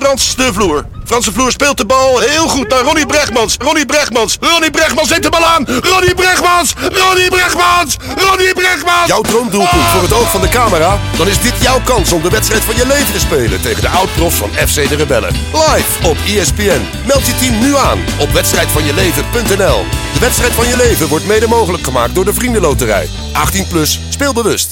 Frans de Vloer. Frans de Vloer speelt de bal heel goed naar Ronnie Brechtmans. Ronnie Brechtmans neemt de bal aan. Ronnie Brechtmans. Jouw droomdoelpunt voor het oog van de camera? Dan is dit jouw kans om de wedstrijd van je leven te spelen tegen de oud-profs van FC de Rebellen. Live op ESPN. Meld je team nu aan op wedstrijdvanjeleven.nl. De wedstrijd van je leven wordt mede mogelijk gemaakt door de Vriendenloterij. 18+, speel bewust.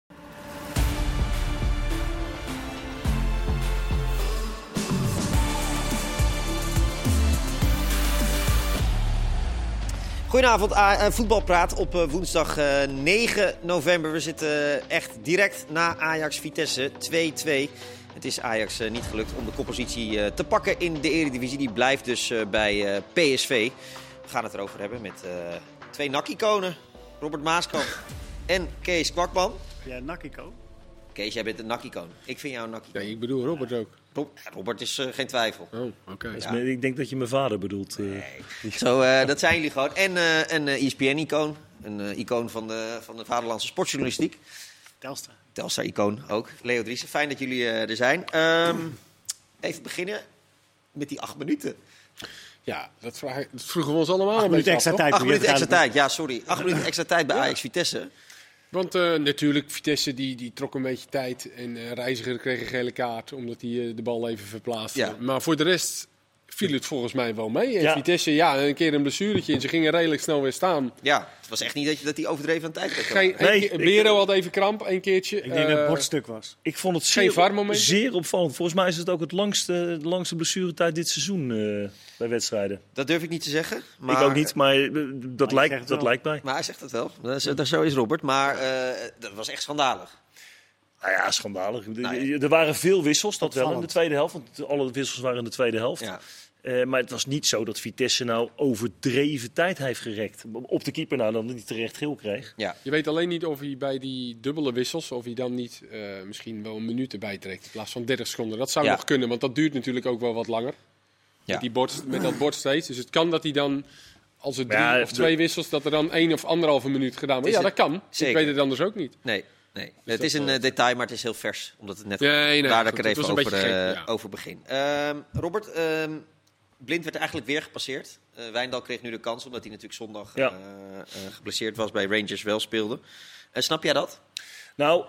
Goedenavond, voetbalpraat op woensdag 9 november. We zitten echt direct na Ajax-Vitesse 2-2. Het is Ajax niet gelukt om de koppositie te pakken in de Eredivisie. Die blijft dus bij PSV. We gaan het erover hebben met twee NAC-iconen. Robert Maaskant en Kees Kwakman. Ja, NAC-icoon. Kees, jij bent een NAC-icoon. Ik vind jou een NAC-icoon. Ja, ik bedoel Robert ook. Robert is geen twijfel. Oh, oké. Ja. Ik denk dat je mijn vader bedoelt. Nee. Zo, dat zijn jullie gewoon. En een ESPN-icoon. Een icoon van de vaderlandse sportjournalistiek. Telstar-icoon ook. Leo Driessen, fijn dat jullie er zijn. Even beginnen met die 8 minuten. Ja, dat vroegen we ons allemaal 8 minuten extra tijd. 8 minuten extra tijd, ja, sorry. 8 minuten extra tijd bij Ajax-Vitesse. Want natuurlijk, Vitesse die trok een beetje tijd. En Reiziger kreeg een gele kaart, omdat hij de bal even verplaatste. Ja. Maar voor de rest viel het volgens mij wel mee. En Vitesse, een keer een blessuretje en ze gingen redelijk snel weer staan. Ja, het was echt niet dat hij overdreven aan tijd werd. Bero had even kramp, een keertje. Ik denk dat het bordstuk was. Ik vond het zeer opvallend. Volgens mij is het ook de langste blessuretijd dit seizoen bij wedstrijden. Dat durf ik niet te zeggen. Maar... Ik ook niet, maar dat lijkt mij. Maar hij zegt het wel. Zo is Robert. Maar dat was echt schandalig. Nou ja, schandalig. Er waren veel wissels, dat wel in de tweede helft. Want alle wissels waren in de tweede helft. Ja. Maar het was niet zo dat Vitesse nou overdreven tijd heeft gerekt. Op de keeper dan niet terecht geel kreeg. Ja. Je weet alleen niet of hij bij die dubbele wissels, of hij dan niet misschien wel een minuut erbij trekt. In plaats van 30 seconden. Dat zou nog kunnen, want dat duurt natuurlijk ook wel wat langer. Ja. Met dat bord steeds. Dus het kan dat hij dan, als er 3 of 2 wissels, dat er dan 1 of 1,5 minuut gedaan wordt. Ja, dat kan. Zeker. Ik weet het anders ook niet. Nee. Dus het is een detail, maar het is heel vers. Omdat het net daar ik er even over begin. Robert, Blind werd eigenlijk weer gepasseerd. Wijndal kreeg nu de kans, omdat hij natuurlijk zondag geblesseerd was, bij Rangers wel speelde. Snap jij dat? Nou,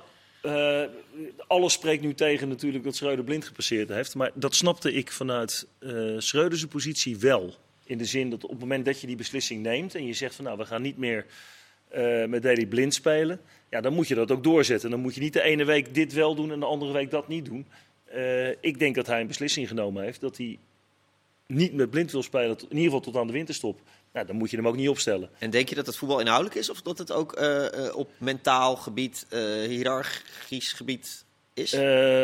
alles spreekt nu tegen natuurlijk dat Schreuder Blind gepasseerd heeft. Maar dat snapte ik vanuit Schreuders positie wel. In de zin dat op het moment dat je die beslissing neemt en je zegt van we gaan niet meer met Daley Blind spelen. Ja, dan moet je dat ook doorzetten. Dan moet je niet de ene week dit wel doen en de andere week dat niet doen. Ik denk dat hij een beslissing genomen heeft dat hij niet met Blind wil spelen, in ieder geval tot aan de winterstop. Nou, dan moet je hem ook niet opstellen. En denk je dat het voetbal inhoudelijk is of dat het ook op mentaal gebied, hiërarchisch gebied is?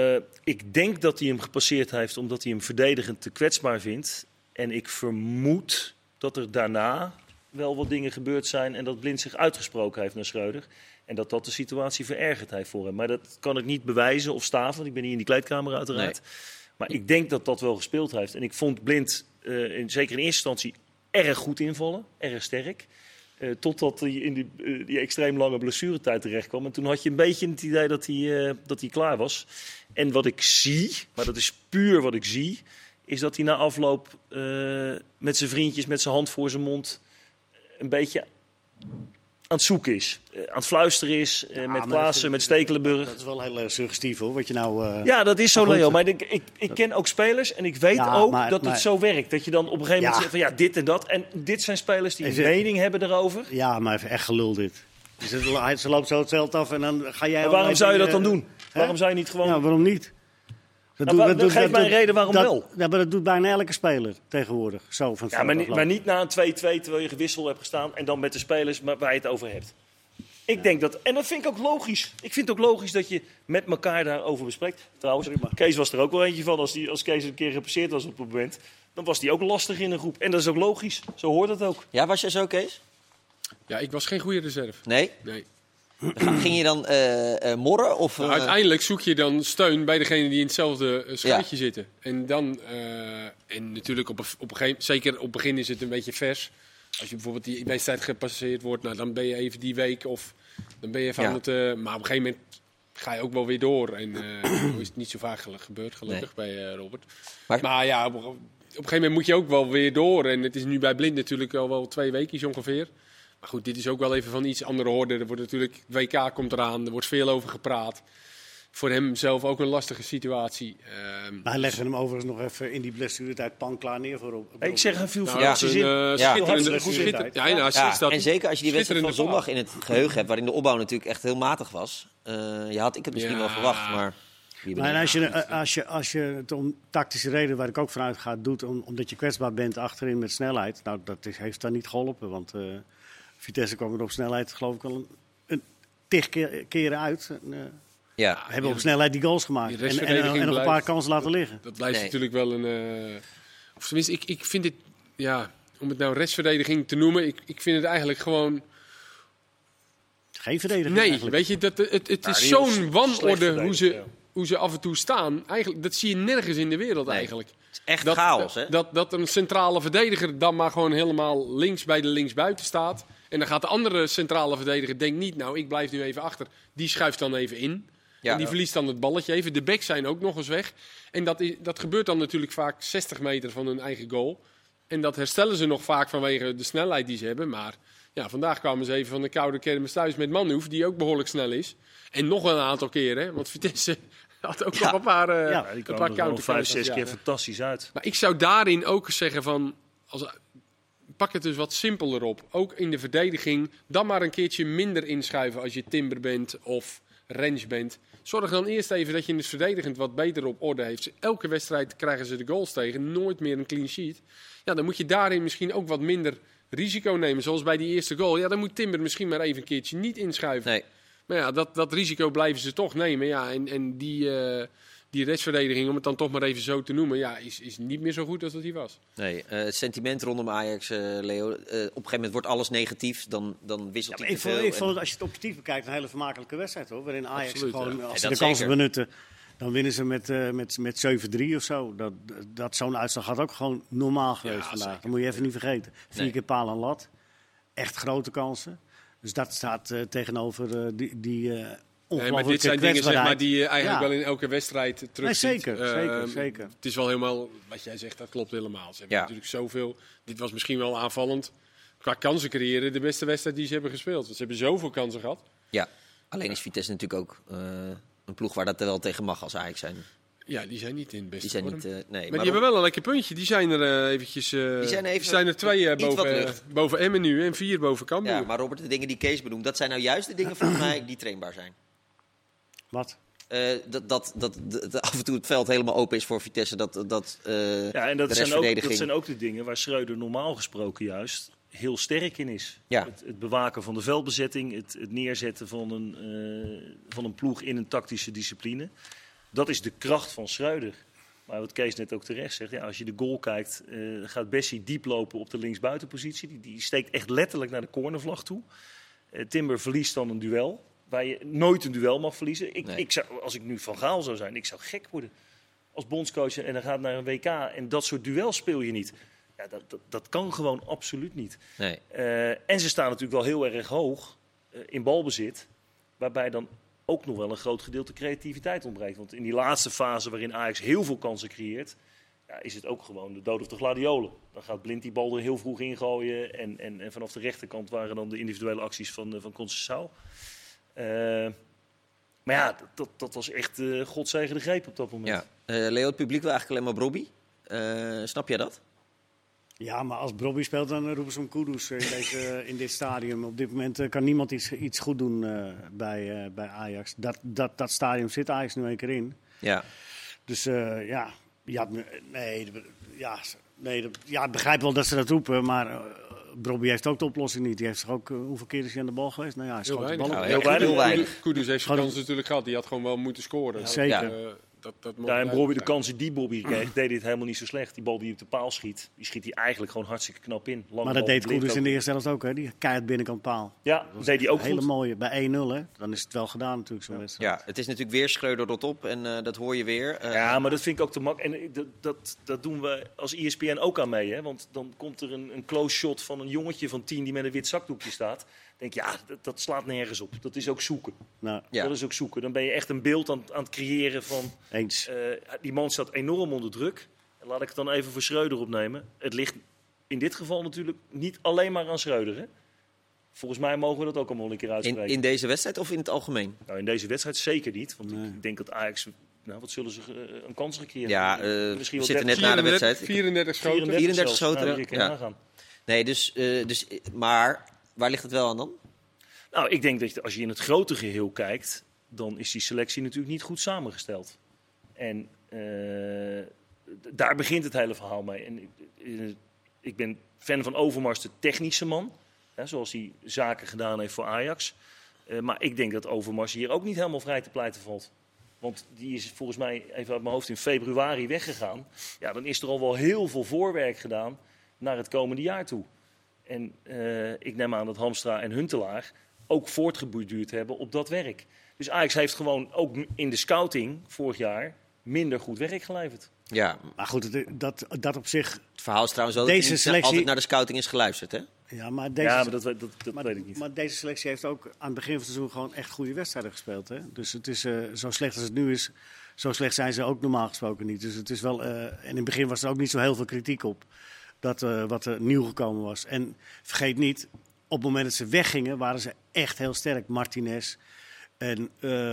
Ik denk dat hij hem gepasseerd heeft omdat hij hem verdedigend te kwetsbaar vindt. En ik vermoed dat er daarna wel wat dingen gebeurd zijn en dat Blind zich uitgesproken heeft naar Schreuder. En dat de situatie verergerd heeft voor hem. Maar dat kan ik niet bewijzen of staven, want ik ben hier in die kleedkamer uiteraard. Nee. Maar ik denk dat dat wel gespeeld heeft. En ik vond Blind, zeker in eerste instantie, erg goed invallen. Erg sterk. Totdat hij in die extreem lange blessuretijd terecht kwam. En toen had je een beetje het idee dat hij klaar was. En wat ik zie, maar dat is puur wat ik zie, is dat hij na afloop met zijn vriendjes, met zijn hand voor zijn mond, een beetje aan het zoeken is. Aan het fluisteren is, met Klaassen, met Stekelenburg. Dat is wel heel suggestief hoor, wat je nou... Ja, dat is zo, Leo. Maar ik ken ook spelers en ik weet dat het zo werkt. Dat je dan op een gegeven moment zegt van dit en dat. En dit zijn spelers die een mening hebben erover. Ja, maar even echt gelul dit. Ze loopt zo het veld af en dan ga jij... En waarom zou je dat dan doen? Waarom zou je niet gewoon... Ja, waarom niet? Geef mij een reden waarom wel. Ja, maar dat doet bijna elke speler tegenwoordig. Zo van maar niet na een 2-2 terwijl je gewisseld hebt gestaan en dan met de spelers waar je het over hebt. Ik denk dat, en dat vind ik ook logisch. Ik vind het ook logisch dat je met elkaar daarover bespreekt. Trouwens, Kees was er ook wel eentje van. Als Kees een keer gepasseerd was op het moment, dan was hij ook lastig in een groep. En dat is ook logisch. Zo hoort het ook. Ja, was jij zo, Kees? Ja, ik was geen goede reserve. Nee? Ging je dan morren? Of, uiteindelijk zoek je dan steun bij degene die in hetzelfde schuitje zitten. En dan, en natuurlijk op een gegeven moment, zeker op het begin is het een beetje vers. Als je bijvoorbeeld die wedstrijd gepasseerd wordt, dan ben je even die week of dan ben je even aan het... maar op een gegeven moment ga je ook wel weer door. En is het niet zo vaak gebeurd, gelukkig, bij Robert. Maar ja, op een gegeven moment moet je ook wel weer door. En het is nu bij Blind natuurlijk al wel 2 weken ongeveer. Maar goed, dit is ook wel even van iets andere orde. Er wordt natuurlijk, WK komt eraan, er wordt veel over gepraat. Voor hem zelf ook een lastige situatie. Maar hij legde hem overigens nog even in die blessuretijd pan klaar neer voor op. Ik zeg, hij viel Ja, fantastisch in. schitterende. En zeker als je die wedstrijd van zondag in het geheugen hebt, waarin de opbouw natuurlijk echt heel matig was. Had ik het misschien wel verwacht, maar... Als je het om tactische reden, waar ik ook vanuit ga, doet omdat je kwetsbaar bent achterin met snelheid. Nou, heeft daar niet geholpen, want Vitesse kwam er op snelheid geloof ik al een 10 keren uit. Hebben op snelheid die goals gemaakt en nog een paar kansen laten liggen. Dat blijft natuurlijk wel een... of tenminste, ik vind dit... Ja, om het nou restverdediging te noemen, ik vind het eigenlijk gewoon... Geen verdediging Nee, eigenlijk. weet je, het is zo'n wanorde hoe ze af en toe staan. Eigenlijk, dat zie je nergens in de wereld eigenlijk. Het is echt chaos, hè? Dat een centrale verdediger dan maar gewoon helemaal links bij de linksbuiten staat. En dan gaat de andere centrale verdediger, denkt niet, nou ik blijf nu even achter. Die schuift dan even in. Ja, en die verliest dan het balletje even. De backs zijn ook nog eens weg. En dat gebeurt dan natuurlijk vaak 60 meter van hun eigen goal. En dat herstellen ze nog vaak vanwege de snelheid die ze hebben. Maar ja, vandaag kwamen ze even van de koude kermis thuis met Manhoef, die ook behoorlijk snel is. En nog een aantal keren, want Vitesse had ook nog een paar die een paar kwamen er 5-6 keer fantastisch uit. Maar ik zou daarin ook zeggen van... Pak het dus wat simpeler op. Ook in de verdediging. Dan maar een keertje minder inschuiven als je Timber bent of Rens bent. Zorg dan eerst even dat je het verdedigend wat beter op orde heeft. Elke wedstrijd krijgen ze de goals tegen. Nooit meer een clean sheet. Ja, dan moet je daarin misschien ook wat minder risico nemen. Zoals bij die eerste goal. Ja, dan moet Timber misschien maar even een keertje niet inschuiven. Nee. Maar ja, dat risico blijven ze toch nemen. Ja, en die restverdediging, om het dan toch maar even zo te noemen, ja, is niet meer zo goed als dat hij was. Nee, het sentiment rondom Ajax, Leo. Op een gegeven moment wordt alles negatief, dan wisselt hij te veel. Ik vond het, als je het objectief bekijkt, een hele vermakelijke wedstrijd, hoor. Waarin Ajax absoluut, gewoon, als ze de kansen benutten, dan winnen ze met 7-3 of zo. Dat zo'n uitslag had ook gewoon normaal geweest vandaag. Zeker. Dat moet je even niet vergeten. 4 keer paal en lat. Echt grote kansen. Dus dat staat tegenover die maar dit zijn dingen zeg maar, die je eigenlijk wel in elke wedstrijd terugziet. Nee, zeker. Het is wel helemaal, wat jij zegt, dat klopt helemaal. Ze hebben natuurlijk zoveel. Dit was misschien wel aanvallend. Qua kansen creëren, de beste wedstrijd die ze hebben gespeeld. Want ze hebben zoveel kansen gehad. Ja, alleen is Vitesse natuurlijk ook een ploeg waar dat er wel tegen mag als Ajax zijn. Ja, die zijn niet in het beste vorm. Maar die hebben wel een lekker puntje. Die zijn er eventjes... die zijn er 2 boven Emmen nu en 4 boven Cambuur. Ja, maar Robert, de dingen die Kees benoemt, dat zijn nou juist de dingen volgens mij die trainbaar zijn. Wat? Dat af en toe het veld helemaal open is voor Vitesse. Dat zijn ook de dingen waar Schreuder normaal gesproken juist heel sterk in is. Ja. Het bewaken van de veldbezetting, het neerzetten van een ploeg in een tactische discipline. Dat is de kracht van Schreuder. Maar wat Kees net ook terecht zegt, ja, als je de goal kijkt, gaat Bessie diep lopen op de linksbuitenpositie. Die steekt echt letterlijk naar de cornervlag toe. Timber verliest dan een duel, waar je nooit een duel mag verliezen. Als ik nu Van Gaal zou zijn, ik zou gek worden als bondscoach en dan gaat naar een WK. En dat soort duels speel je niet. Ja, dat kan gewoon absoluut niet. Nee. En ze staan natuurlijk wel heel erg hoog in balbezit, waarbij dan ook nog wel een groot gedeelte creativiteit ontbreekt. Want in die laatste fase waarin Ajax heel veel kansen creëert, ja, is het ook gewoon de dood of de gladiolen. Dan gaat Blind die bal er heel vroeg ingooien. En vanaf de rechterkant waren dan de individuele acties van Conceição. Maar ja, dat was echt God zegen de greep op dat moment. Ja. Leo, het publiek wil eigenlijk alleen maar Brobby. Snap jij dat? Ja, maar als Brobby speelt, dan roepen ze hem kudos in dit stadium. Op dit moment kan niemand iets goed doen bij Ajax. Dat stadium zit Ajax nu een keer in. Ja. Dus ik begrijp wel dat ze dat roepen, maar Brobby heeft ook de oplossing niet. Die heeft zich ook, hoeveel keer is hij aan de bal geweest? Nou ja, hij schoot de bal heel weinig. Kudus heeft zijn kans natuurlijk gehad. Die had gewoon wel moeten scoren. Zeker. En Brobby, de kansen die Bobby kreeg, deed dit helemaal niet zo slecht. Die bal die op de paal schiet, die schiet hij eigenlijk gewoon hartstikke knap in. Maar dat deed Kudus in de eerste helft ook, hè? Die keihard binnenkant paal. Ja, dat deed hij ook hele mooie. Bij 1-0, hè? Dan is het wel gedaan natuurlijk, zo'n wedstrijd. Ja, het is natuurlijk weer Schreuder rot op en dat hoor je weer. Ja, maar dat vind ik ook te makkelijk. En dat doen we als ESPN ook aan mee, hè? Want dan komt er een close shot van een jongetje van 10 die met een wit zakdoekje staat. denk dat slaat nergens op. Dat is ook zoeken. Nou, Dat is ook zoeken. Dan ben je echt een beeld aan het creëren van... Eens. Die man staat enorm onder druk. En laat ik het dan even voor Schreuder opnemen. Het ligt in dit geval natuurlijk niet alleen maar aan Schreuder. Hè? Volgens mij mogen we dat ook allemaal een keer uitspreken. In deze wedstrijd of in het algemeen? Nou, in deze wedstrijd zeker niet. Want ik denk dat Ajax... Nou, wat zullen ze een kans gecreëerd hebben? Misschien we wel zitten net na de wedstrijd. 34 schoten. 34 schoten. Ja. Nee, maar waar ligt het wel aan dan? Nou, ik denk dat als je in het grote geheel kijkt, dan is die selectie natuurlijk niet goed samengesteld. En daar begint het hele verhaal mee. En ik ben fan van Overmars, de technische man. Hè, zoals hij zaken gedaan heeft voor Ajax. Maar ik denk dat Overmars hier ook niet helemaal vrij te pleiten valt. Want die is volgens mij, even uit mijn hoofd, in februari weggegaan. Ja, dan is er al wel heel veel voorwerk gedaan naar het komende jaar toe. En ik neem aan dat Hamstra en Huntelaar ook voortgeborduurd hebben op dat werk. Dus Ajax heeft gewoon ook in de scouting vorig jaar minder goed werk geleverd. Ja, maar goed, dat op zich... Het verhaal is trouwens wel dat deze selectie altijd naar de scouting is geluisterd, hè? Ja, maar dat weet ik niet. Maar deze selectie heeft ook aan het begin van het seizoen gewoon echt goede wedstrijden gespeeld. Hè? Dus het is zo slecht als het nu is, zo slecht zijn ze ook normaal gesproken niet. Dus het is wel, en in het begin was er ook niet zo heel veel kritiek op wat er nieuw gekomen was. En vergeet niet, op het moment dat ze weggingen, waren ze echt heel sterk. Martinez en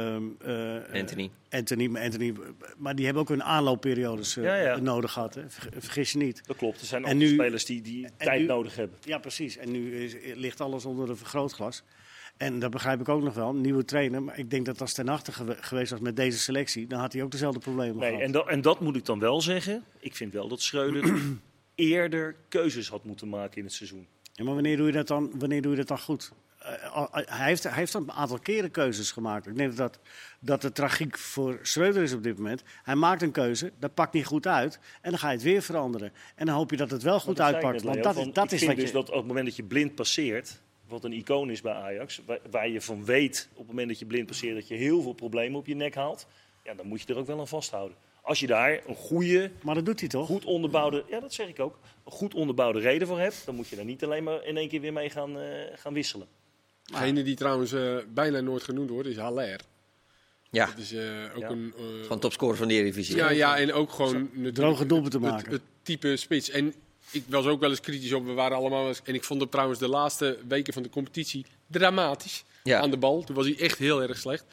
Anthony, maar die hebben ook hun aanloopperiodes nodig gehad. Hè? Vergis je niet. Dat klopt, er zijn ook spelers die tijd nodig hebben. Ja, precies. En nu ligt alles onder een vergrootglas. En dat begrijp ik ook nog wel, een nieuwe trainer. Maar ik denk dat als Ten Hag geweest was met deze selectie, dan had hij ook dezelfde problemen gehad. En dat moet ik dan wel zeggen. Ik vind wel dat Schreuder eerder keuzes had moeten maken in het seizoen. Ja, maar wanneer doe je dat dan goed? Hij heeft een aantal keren keuzes gemaakt. Ik denk dat de tragiek voor Schreuder is op dit moment. Hij maakt een keuze, dat pakt niet goed uit. En dan ga je het weer veranderen. En dan hoop je dat het wel goed uitpakt. Want dat is wat je... Dus dat op het moment dat je blind passeert, wat een icoon is bij Ajax, waar je van weet op het moment dat je blind passeert dat je heel veel problemen op je nek haalt, ja, dan moet je er ook wel aan vasthouden. Als je daar een goede, maar dat doet hij toch? Goed onderbouwde, ja, dat zeg ik ook, een goed onderbouwde reden voor hebt, dan moet je daar niet alleen maar in één keer weer mee gaan wisselen. Degene die trouwens bijna nooit genoemd wordt, is Haller. Ja, dat is ook gewoon topscorer van de Eredivisie. Ja, en ook gewoon droge doelpunten te maken. Het type spits. En ik was ook wel eens kritisch op. We waren allemaal en ik vond hem trouwens de laatste weken van de competitie dramatisch aan de bal. Toen was hij echt heel erg slecht.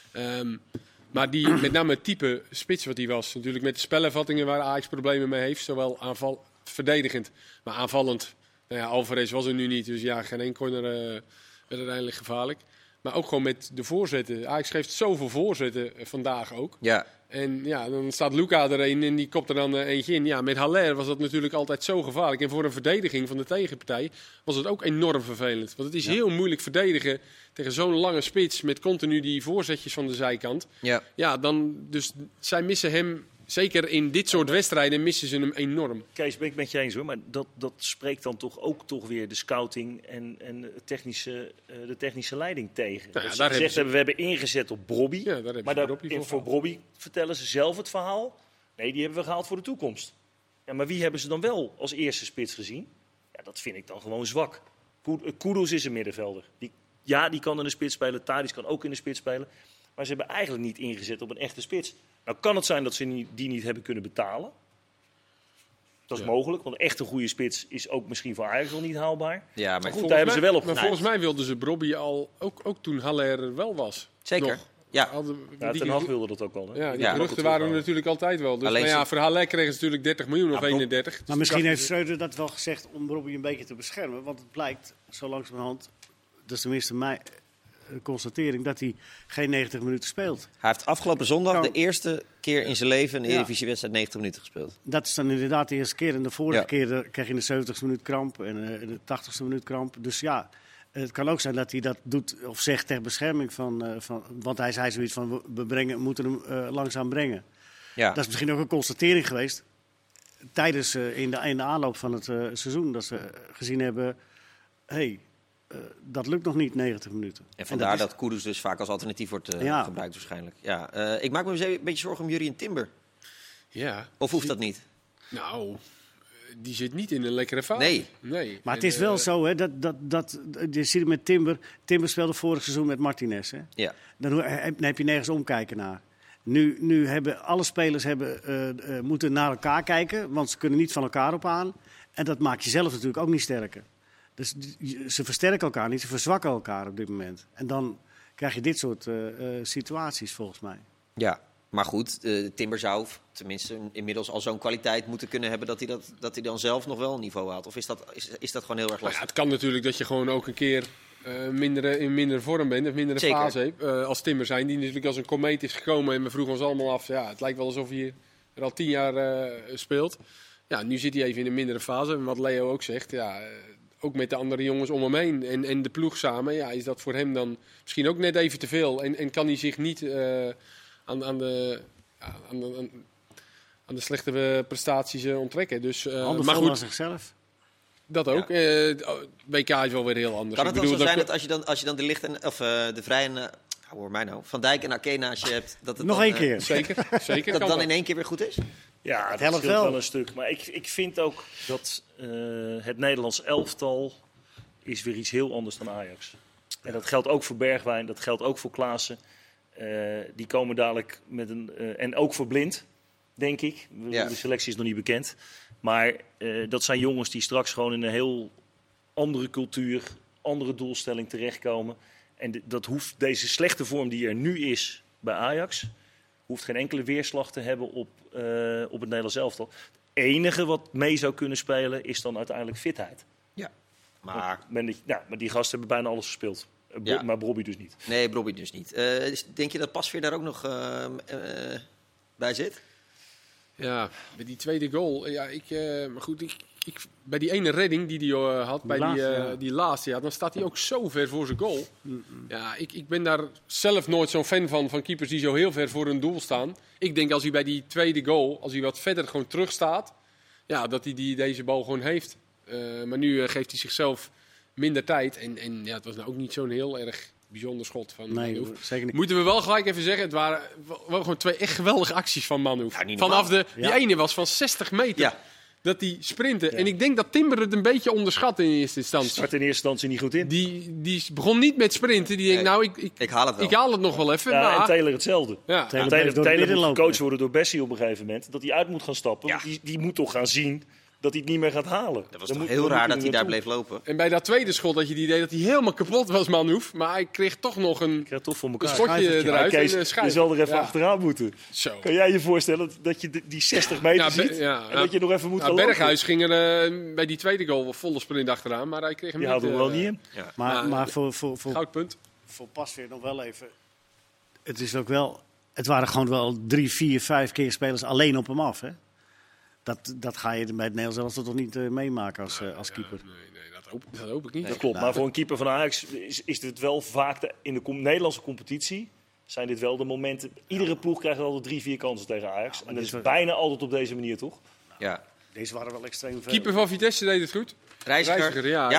Maar met name het type spits wat hij was. Natuurlijk met de spelervattingen waar Ajax problemen mee heeft. Zowel verdedigend, maar aanvallend. Nou ja, Alvarez was er nu niet. Dus ja, geen één corner werd uiteindelijk gevaarlijk. Maar ook gewoon met de voorzetten. Ajax geeft zoveel voorzetten vandaag ook. Ja. En ja, dan staat Luca er een en die kopt er dan eentje in. Ja, met Haller was dat natuurlijk altijd zo gevaarlijk. En voor een verdediging van de tegenpartij was het ook enorm vervelend. Want het is heel moeilijk verdedigen tegen zo'n lange spits met continu die voorzetjes van de zijkant. Ja, dus zij missen hem. Zeker in dit soort wedstrijden missen ze hem enorm. Kees, ben ik met je eens hoor, maar dat spreekt dan toch weer de scouting en de technische leiding tegen. Nou ja, we hebben ingezet op Brobby, maar voor Brobby vertellen ze zelf het verhaal. Nee, die hebben we gehaald voor de toekomst. Ja, maar wie hebben ze dan wel als eerste spits gezien? Ja, dat vind ik dan gewoon zwak. Kudus is een middenvelder. Die kan in de spits spelen, Tadic kan ook in de spits spelen. Maar ze hebben eigenlijk niet ingezet op een echte spits. Nou kan het zijn dat ze die niet hebben kunnen betalen. Dat is mogelijk, want een echte goede spits is ook misschien voor Ajax wel niet haalbaar. Ja, maar goed, daar hebben ze wel op Maar volgens mij wilden ze Brobby al, ook toen Haller er wel was. Zeker. Nog. Ja. Ten Hag wilde dat ook wel. Hè? Ja, die geruchten waren er natuurlijk altijd wel. Dus, maar ja, voor Haller kregen ze natuurlijk 30 miljoen of 31. Maar misschien heeft Schreuder dat wel gezegd om Brobby een beetje te beschermen. Want het blijkt zo langzamerhand, dat is tenminste mijn constatering, dat hij geen 90 minuten speelt. Hij heeft afgelopen zondag de eerste keer in zijn leven een Eredivisie-wedstrijd 90 minuten gespeeld. Dat is dan inderdaad de eerste keer. En de vorige keer kreeg hij in de 70ste minuut kramp en in de 80ste minuut kramp. Dus ja, het kan ook zijn dat hij dat doet of zegt ter bescherming van want hij zei zoiets van we moeten hem langzaam brengen. Ja. Dat is misschien ook een constatering geweest tijdens in de aanloop van het seizoen. Dat ze gezien hebben, dat lukt nog niet, 90 minuten. En vandaar dat Kudus dus vaak als alternatief wordt gebruikt waarschijnlijk. Ja, ik maak me een beetje zorgen om Jurrien Timber. Ja. Of hoeft dat niet? Nou, die zit niet in een lekkere fase. Nee. Maar het is wel zo, hè, dat je ziet het met Timber. Timber speelde vorig seizoen met Martinez. Hè? Ja. Dan heb je nergens omkijken naar. Nu hebben alle spelers moeten naar elkaar kijken, want ze kunnen niet van elkaar op aan. En dat maakt jezelf natuurlijk ook niet sterker. Dus ze versterken elkaar niet, ze verzwakken elkaar op dit moment. En dan krijg je dit soort situaties volgens mij. Ja, maar goed, Timber zou tenminste inmiddels al zo'n kwaliteit moeten kunnen hebben dat hij dan zelf nog wel een niveau haalt. Of is dat gewoon heel erg lastig? Het kan natuurlijk dat je gewoon ook een keer in mindere vorm bent, of mindere Zeker. fase hebt. Als Timber zijn, die natuurlijk als een komeet is gekomen en we vroegen ons allemaal af. Ja, het lijkt wel alsof hij er al 10 jaar speelt. Ja, nu zit hij even in een mindere fase. En wat Leo ook zegt, ook met de andere jongens om hem heen en de ploeg samen, is dat voor hem dan misschien ook net even te veel. En kan hij zich niet aan de slechte prestaties onttrekken. Dus, maar goed, aan zichzelf. Dat ook. WK is wel weer heel anders. Kan het dan zo zijn dat als je dan de Ligt of de Vrij en hoor mij nou, Van Dijk en Ake naast je hebt, dat het nog dan, één keer. Zeker. dat het dan in één keer weer goed is? Ja, dat helpt scheelt wel. wel een stuk. Maar ik vind ook dat het Nederlands elftal is weer iets heel anders dan Ajax. En dat geldt ook voor Bergwijn, dat geldt ook voor Klaassen. Die komen dadelijk met en ook voor Blind, denk ik. Ja. De selectie is nog niet bekend. Maar dat zijn jongens die straks gewoon in een heel andere cultuur, andere doelstelling terechtkomen. En deze slechte vorm die er nu is bij Ajax, hoeft geen enkele weerslag te hebben op het Nederlands elftal. Het enige wat mee zou kunnen spelen is dan uiteindelijk fitheid. Ja. Maar die gasten hebben bijna alles gespeeld. Maar Brobbey dus niet. Nee, Brobbey dus niet. Denk je dat Pasveer daar ook nog bij zit? Ja, bij die tweede goal. Ja, maar goed, bij die ene redding die hij had, die laatste, dan staat hij ook zo ver voor zijn goal. Ja, ik ben daar zelf nooit zo'n fan van keepers die zo heel ver voor hun doel staan. Ik denk als hij bij die tweede goal, als hij wat verder gewoon terug staat, dat hij deze bal gewoon heeft. Maar nu geeft hij zichzelf minder tijd. En het was nou ook niet zo'n heel erg bijzonder schot van Manhoef. Zeker niet. Moeten we wel gelijk even zeggen, het waren wel gewoon 2 echt geweldige acties van Manhoef. Ja, vanaf die ene was van 60 meter. Ja. Dat die sprinten. Ja. En ik denk dat Timber het een beetje onderschat in eerste instantie. Start in eerste instantie niet goed in. Die begon niet met sprinten. Die denkt, ik haal het wel. Ik haal het nog wel even. Ja, maar... En Taylor hetzelfde. Ja. Taylor moet gecoacht worden door Bessie op een gegeven moment. Dat hij uit moet gaan stappen. Ja. Die moet toch gaan zien dat hij het niet meer gaat halen. Dat was toch heel raar dat hij daar bleef lopen. En bij dat tweede schot had je het idee dat hij helemaal kapot was, Manhoef. Maar hij kreeg toch nog een voor elkaar. schotje eruit. Kees, en een schijf. je zal er even achteraan moeten. Zo. Kan jij je voorstellen dat je die 60 meter ziet en dat je nog even moet gaan lopen? Berghuis ging er bij die tweede goal volle sprint achteraan, maar hij kreeg hem die niet. Die houdt hem wel niet in. Ja. Maar voor goudpunt. Voor Pasveer nog wel even. Het is ook wel. Het waren gewoon wel 3, 4, 5 keer spelers alleen op hem af. Hè? Dat ga je bij het Nederlands elftal toch niet meemaken als keeper. Nee, dat hoop ik niet. Dat klopt, maar voor een keeper van Ajax is dit wel vaak in de Nederlandse competitie. Zijn dit wel de momenten. Iedere ploeg krijgt altijd 3, 4 kansen tegen Ajax. En dat is bijna altijd op deze manier, toch? Ja. Deze waren wel extreem veel. Keeper van Vitesse deed het goed. Reiziger, ja.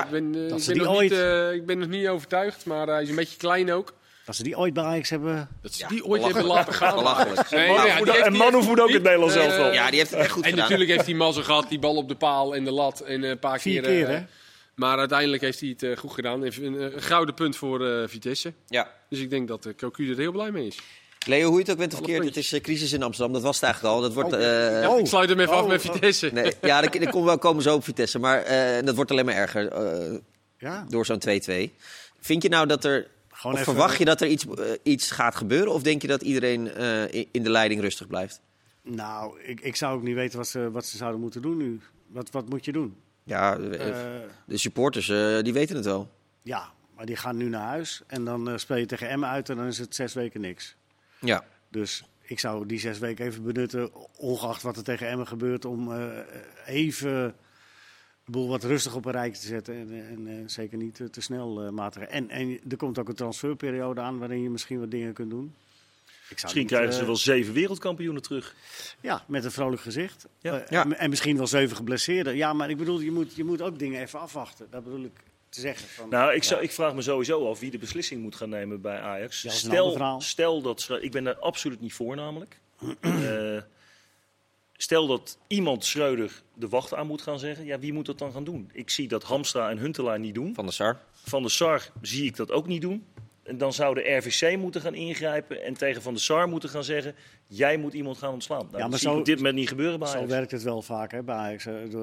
Ik ben nog niet overtuigd, maar hij is een beetje klein ook. Dat ze die ooit bij Ajax hebben... Dat ze die ooit hebben laten gaan. Belachelijk. En Manhoef moet ook het Nederlands elftal. Ja, die heeft het echt goed gedaan. En natuurlijk heeft hij mazzel gehad, die bal op de paal en de lat. En een paar 4 keer, hè? Maar uiteindelijk heeft hij het goed gedaan. Een gouden punt voor Vitesse. Ja. Dus ik denk dat Cocu er heel blij mee is. Leo, hoe je het ook bent of verkeerd, het is crisis in Amsterdam. Dat was het eigenlijk al. Dat wordt, ik sluit hem even af met Vitesse. Nee, ja, daar komen zo op Vitesse. Maar dat wordt alleen maar erger door zo'n 2-2. Vind je nou dat er... Of verwacht je dat er iets gaat gebeuren? Of denk je dat iedereen in de leiding rustig blijft? Nou, ik zou ook niet weten wat ze zouden moeten doen nu. Wat moet je doen? Ja, de supporters die weten het wel. Ja, maar die gaan nu naar huis. En dan speel je tegen Emmen uit en dan is het 6 weken niks. Ja. Dus ik zou die 6 weken even benutten, ongeacht wat er tegen Emmen gebeurt, om even de boel wat rustig op een rijtje te zetten. En zeker niet te snel maatregelen. En er komt ook een transferperiode aan waarin je misschien wat dingen kunt doen. Misschien krijgen ze wel 7 wereldkampioenen terug. Ja, met een vrolijk gezicht. Ja. En misschien wel 7 geblesseerden. Ja, maar ik bedoel, je moet ook dingen even afwachten. Dat bedoel ik te zeggen. Nou, ik vraag me sowieso af wie de beslissing moet gaan nemen bij Ajax. Ja, Stel dat ik ben daar absoluut niet voor namelijk. Stel dat iemand Schreuder de wacht aan moet gaan zeggen. Ja, wie moet dat dan gaan doen? Ik zie dat Hamstra en Huntelaar niet doen. Van der Sar. Van der Sar zie ik dat ook niet doen. En dan zou de RVC moeten gaan ingrijpen en tegen Van der Sar moeten gaan zeggen... jij moet iemand gaan ontslaan. Nou, dat zie ik op dit moment niet gebeuren bij Ajax. Zo werkt het wel vaak bij Ajax.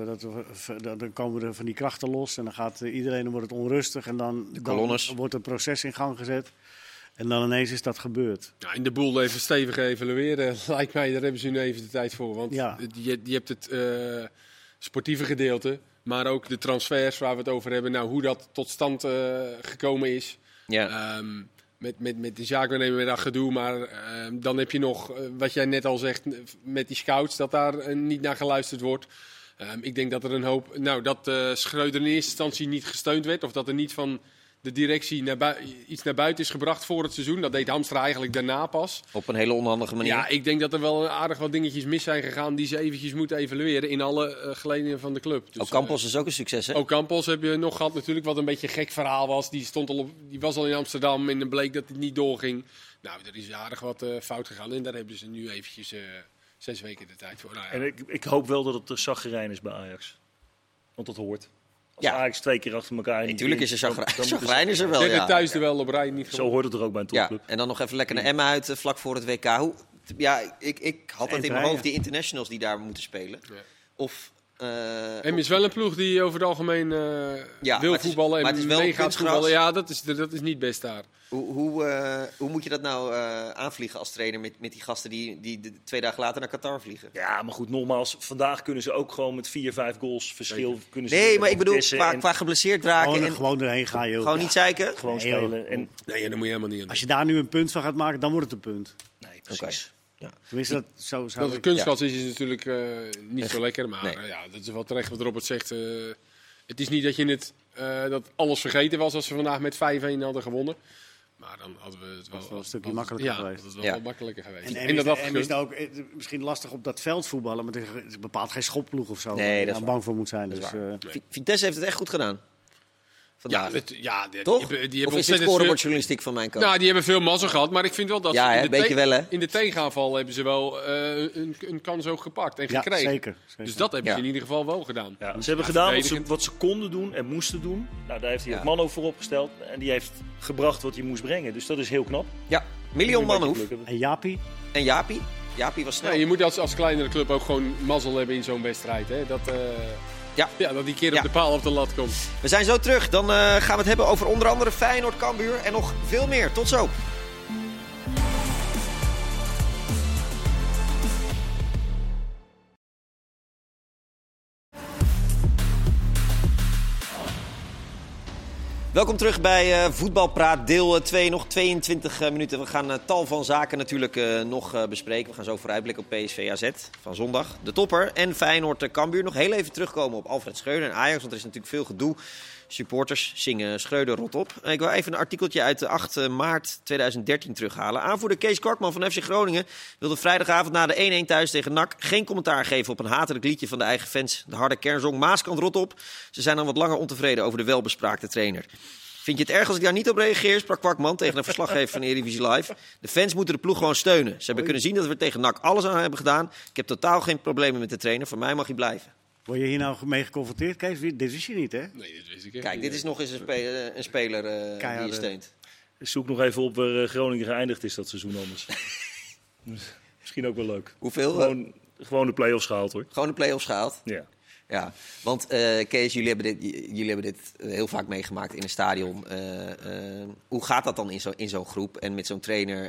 Dan komen er van die krachten los en dan gaat iedereen, dan wordt het onrustig. En dan wordt een proces in gang gezet. En dan ineens is dat gebeurd. Ja, in de boel even stevig evalueren, lijkt mij, daar hebben ze nu even de tijd voor. Want je hebt het sportieve gedeelte, maar ook de transfers waar we het over hebben. Nou, hoe dat tot stand gekomen is. Ja. Met de zaakwaarnemer met dat gedoe, maar dan heb je nog, wat jij net al zegt, met die scouts, dat daar niet naar geluisterd wordt. Ik denk dat er een hoop, dat Schreuder in eerste instantie niet gesteund werd, of dat er niet van de directie iets naar buiten is gebracht voor het seizoen. Dat deed Hamstra eigenlijk daarna pas. Op een hele onhandige manier. Ja, ik denk dat er wel aardig wat dingetjes mis zijn gegaan die ze eventjes moeten evalueren in alle geledingen van de club. Dus, Ocampos is ook een succes, hè? Ocampos heb je nog gehad natuurlijk, wat een beetje een gek verhaal was. Die was al in Amsterdam en dan bleek dat het niet doorging. Nou, er is aardig wat fout gegaan en daar hebben ze nu eventjes 6 weken de tijd voor. Nou, ja. En ik hoop wel dat het zagrijn is bij Ajax. Want dat hoort. Als Ajax 2 keer achter elkaar... Natuurlijk is er chagrijn is er wel, ja. Thuis er wel op rij niet. Zo hoort het er ook bij een topclub. Ja, en dan nog even lekker naar Emmen uit, vlak voor het WK. Ik had het in mijn hoofd, die internationals die daar moeten spelen. Ja. Of... Emmen is wel een ploeg die over het algemeen wil voetballen en mee gaat voetballen. Ja, dat is niet best daar. Hoe moet je dat nou aanvliegen als trainer met die gasten die 2 dagen later naar Qatar vliegen? Ja, maar goed, nogmaals, vandaag kunnen ze ook gewoon met 4-5 goals verschil... Nee, maar ik bedoel, qua geblesseerd raken... Gewoon erheen gaan, joh. Gewoon niet zeiken? Gewoon spelen. En... Nee, dat moet je helemaal niet aan. Als je daar nu een punt van gaat maken, dan wordt het een punt. Nee, precies. Ja. Tenminste, dat het kunstgras is natuurlijk niet zo lekker, maar dat is wel terecht wat Robert zegt. Het is niet dat je dat alles vergeten was als we vandaag met 5-1 hadden gewonnen. Maar dan hadden we het wel een stukje makkelijker geweest. Dat is wel wat makkelijker geweest. En is het ook misschien lastig op dat veld voetballen, maar het is bepaald geen schopploeg of zo. Nee, waar je bang voor moet zijn. Dus, Vitesse heeft het echt goed gedaan. Vandaag. Toch? Die hebben of is het scorebordjournalistiek van mijn kant? Nou, die hebben veel mazzel gehad, maar ik vind wel dat in de tegenaanval hebben ze wel een kans ook gepakt en gekregen. Zeker. Dus dat hebben ze in ieder geval wel gedaan. Ja, ze hebben gedaan wat ze konden doen en moesten doen. Nou, daar heeft hij het man ook voor opgesteld en die heeft gebracht wat hij moest brengen. Dus dat is heel knap. Ja, Miljoen Manhoef. En Jaapie? Jaapie was snel. Ja, je moet als kleinere club ook gewoon mazzel hebben in zo'n wedstrijd. Hè? Dat die keer op de paal op de lat komt. We zijn zo terug. Dan gaan we het hebben over onder andere Feyenoord, Cambuur en nog veel meer. Tot zo. Welkom terug bij Voetbalpraat, deel 2, nog 22 minuten. We gaan tal van zaken natuurlijk nog bespreken. We gaan zo vooruitblikken op PSV AZ van zondag, de topper. En Feyenoord Cambuur. Nog heel even terugkomen op Alfred Schreuder en Ajax, want er is natuurlijk veel gedoe. Supporters zingen Schreuder rot op. Ik wil even een artikeltje uit 8 maart 2013 terughalen. Aanvoerder Kees Kwakman van FC Groningen wilde vrijdagavond na de 1-1 thuis tegen NAC geen commentaar geven op een hatelijk liedje van de eigen fans. De harde kernzong Maaskant rot op. Ze zijn dan wat langer ontevreden over de welbespraakte trainer. Vind je het erg als ik daar niet op reageer, sprak Kwakman tegen een verslaggever van Eredivisie Live. De fans moeten de ploeg gewoon steunen. Ze hebben kunnen zien dat we tegen NAC alles aan hebben gedaan. Ik heb totaal geen problemen met de trainer. Voor mij mag hij blijven. Word je hier nou mee geconfronteerd, Kees? Dit wist je niet, hè? Nee, dit wist ik echt. Kijk, dit is nog eens een speler die je steunt. Ik zoek nog even op waar Groningen geëindigd is dat seizoen anders. Misschien ook wel leuk. Hoeveel? Gewoon de play-offs gehaald, hoor. Gewoon de play-offs gehaald? Ja. Ja, want Kees, jullie hebben dit heel vaak meegemaakt in een stadion. Hoe gaat dat dan in zo'n groep en met zo'n trainer?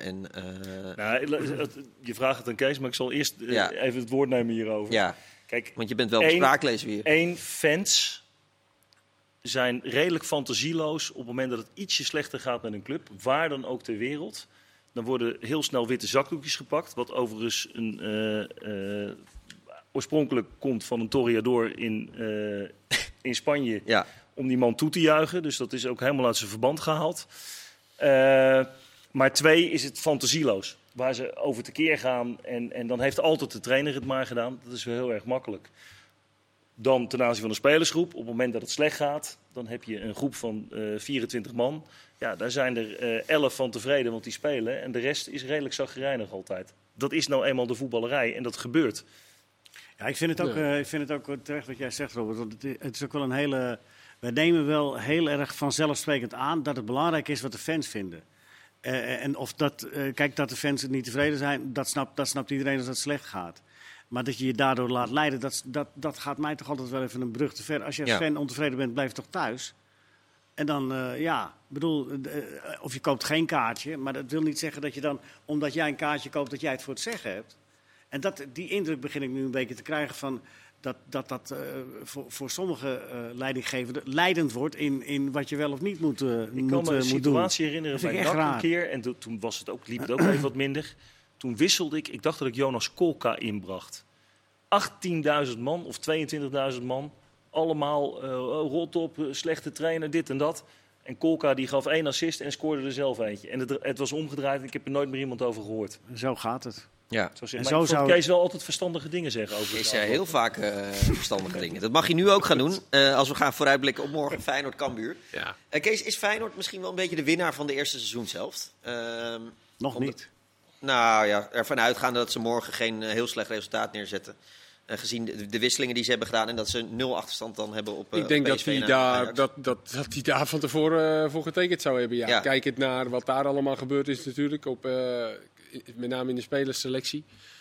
Je vraagt het aan Kees, maar ik zal eerst even het woord nemen hierover. Ja, kijk, want je bent wel spraaklezer hier. Fans zijn redelijk fantasieloos op het moment dat het ietsje slechter gaat met een club, waar dan ook ter wereld. Dan worden heel snel witte zakdoekjes gepakt, wat overigens oorspronkelijk komt van een toreador in Spanje om die man toe te juichen. Dus dat is ook helemaal uit zijn verband gehaald. Maar 2 is het fantasieloos. Waar ze over tekeer gaan en dan heeft altijd de trainer het maar gedaan. Dat is wel heel erg makkelijk. Dan ten aanzien van de spelersgroep. Op het moment dat het slecht gaat, dan heb je een groep van 24 man. Ja, daar zijn er 11 van tevreden, want die spelen. En de rest is redelijk chagrijnig altijd. Dat is nou eenmaal de voetballerij en dat gebeurt. Ja, ik vind het ook terecht wat jij zegt, Robert. Want het is ook wel een hele... Wij nemen wel heel erg vanzelfsprekend aan dat het belangrijk is wat de fans vinden. En of dat... kijk, dat de fans niet tevreden zijn, dat snapt iedereen als het slecht gaat. Maar dat je je daardoor laat leiden, dat gaat mij toch altijd wel even een brug te ver. Als je als fan ontevreden bent, blijf toch thuis. En dan, of je koopt geen kaartje. Maar dat wil niet zeggen dat je dan, omdat jij een kaartje koopt, dat jij het voor het zeggen hebt. En die indruk begin ik nu een beetje te krijgen van dat voor sommige leidinggevenden leidend wordt in wat je wel of niet moet doen. Ik kan me een situatie herinneren bij NAC een keer. En toen liep het ook even wat minder. Toen wisselde ik dacht dat ik Jonas Kolka inbracht. 18.000 man of 22.000 man. Allemaal rot op, slechte trainer, dit en dat. En Kolka die gaf 1 assist en scoorde er zelf eentje. En het was omgedraaid en ik heb er nooit meer iemand over gehoord. Zo gaat het. Ja. Ik vond Kees wel altijd verstandige dingen zeggen over het. Heel vaak verstandige dingen. Dat mag je nu ook gaan doen. Als we gaan vooruitblikken op morgen Feyenoord-Cambuur. Ja. Kees, is Feyenoord misschien wel een beetje de winnaar van de eerste seizoenshelft? Nog niet. Nou ja, ervan uitgaande dat ze morgen geen heel slecht resultaat neerzetten. Gezien de wisselingen die ze hebben gedaan en dat ze 0 achterstand dan hebben op Ik denk PSV dat hij daar van tevoren voor getekend zou hebben. Ja. Kijkend naar wat daar allemaal gebeurd is natuurlijk, met name in de spelersselectie.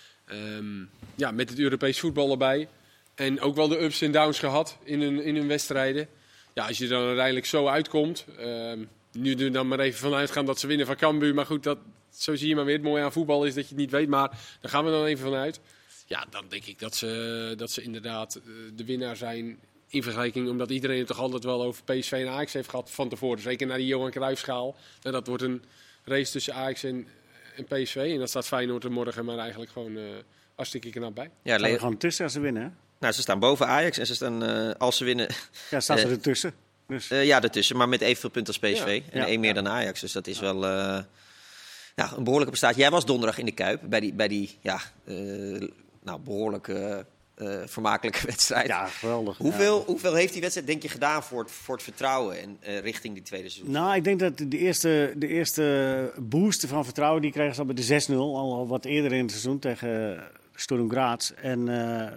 Met het Europees voetbal erbij. En ook wel de ups en downs gehad in hun wedstrijden. Ja, als je dan uiteindelijk zo uitkomt. Nu er dan maar even vanuit gaan dat ze winnen van Cambuur. Maar goed, zo zie je maar weer. Het mooie aan voetbal is dat je het niet weet. Maar daar gaan we dan even vanuit. Ja, dan denk ik dat ze inderdaad de winnaar zijn in vergelijking. Omdat iedereen het toch altijd wel over PSV en Ajax heeft gehad van tevoren. Zeker naar die Johan Cruijffschaal. En dat wordt een race tussen Ajax en PSV. En dat staat Feyenoord er morgen maar eigenlijk gewoon hartstikke knap bij. Ja, er gewoon tussen als ze winnen, hè? Nou, ze staan boven Ajax en ze staan, als ze winnen... Ja, staan ze ertussen. Dus. Ertussen, maar met evenveel punten als PSV. Ja. En 1 meer dan Ajax. Dus dat is wel een behoorlijke prestatie. Jij was donderdag in de Kuip bij die behoorlijk vermakelijke wedstrijd. Ja, geweldig. Hoeveel heeft die wedstrijd, denk je, gedaan voor het vertrouwen en richting die tweede seizoen? Nou, ik denk dat de eerste boost van vertrouwen die kregen ze al bij de 6-0. Al wat eerder in het seizoen tegen Sturm Graz. En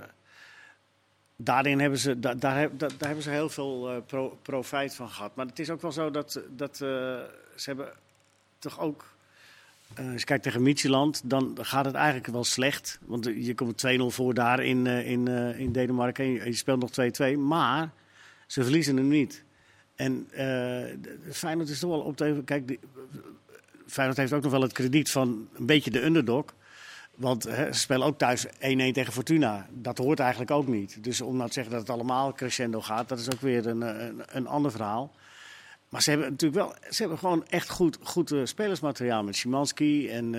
daarin hebben ze, daar hebben ze heel veel profijt van gehad. Maar het is ook wel zo dat ze hebben toch ook... als je kijkt tegen Midtjylland, dan gaat het eigenlijk wel slecht. Want je komt 2-0 voor daar in Denemarken en je speelt nog 2-2. Maar ze verliezen hem niet. En Feyenoord is toch wel op te... Kijk, Feyenoord heeft ook nog wel het krediet van een beetje de underdog. Want ze spelen ook thuis 1-1 tegen Fortuna. Dat hoort eigenlijk ook niet. Dus om nou te zeggen dat het allemaal crescendo gaat, dat is ook weer een ander verhaal. Maar ze hebben natuurlijk wel, gewoon echt goed spelersmateriaal met Szymanski en